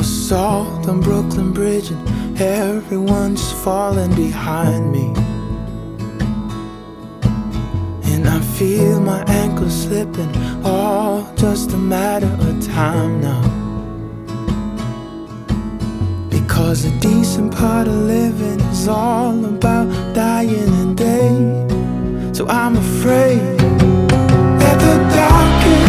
assault on Brooklyn Bridge and everyone's falling behind me. And I feel my ankles slipping, all just a matter of time now. Because a decent part of living is all about dying in day. So I'm afraid that the darkest